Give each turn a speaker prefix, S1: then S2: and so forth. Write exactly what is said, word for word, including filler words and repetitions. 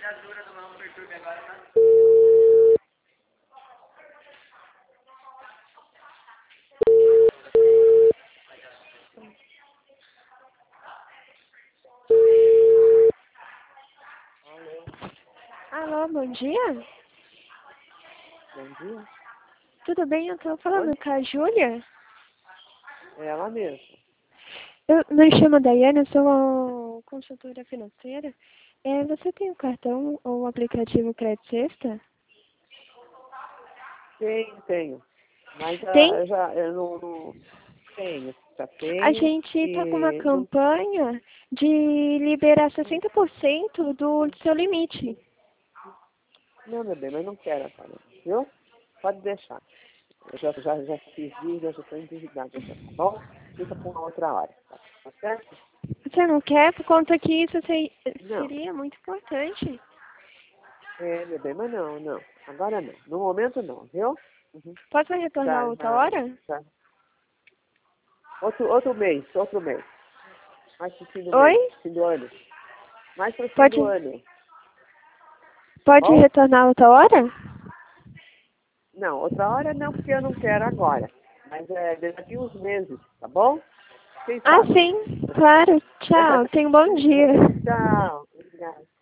S1: Alô, bom dia.
S2: Bom dia.
S1: Tudo bem? Eu tô falando
S2: Oi?
S1: com a Júlia.
S2: É ela mesma.
S1: Eu me chamo Daiane, eu sou consultora financeira. É, você tem o cartão ou o aplicativo Crédito Sexta?
S2: Tenho, tenho. Mas
S1: Tem?
S2: ah, eu já eu não, não tenho, já
S1: A
S2: tenho
S1: gente tá com uma
S2: e não.
S1: campanha de liberar sessenta por cento do seu limite.
S2: Não, meu bem, mas não quero agora, viu? Pode deixar. Eu já, já, já fiz vídeo, eu já estou endividada, já, tá bom? Fica para uma outra hora, tá, tá certo?
S1: Você não quer por conta que isso se-
S2: Não.
S1: seria muito importante.
S2: É, meu bem, mas não, não. Agora não. No momento não, viu? Uhum.
S1: Posso retornar
S2: Já,
S1: outra
S2: já,
S1: hora?
S2: já. Outro, outro mês, outro mês. Mais pro fim do mês,
S1: Oi?
S2: fim do ano. Mais pro fim
S1: Pode,
S2: do ano, tá
S1: pode
S2: bom?
S1: retornar outra hora?
S2: Não, outra hora não, porque eu não quero agora. Mas é daqui uns meses, tá bom? Quem
S1: Ah,
S2: sabe?
S1: sim, claro. Tchau. Tenha um bom dia.
S2: Tchau. Obrigada.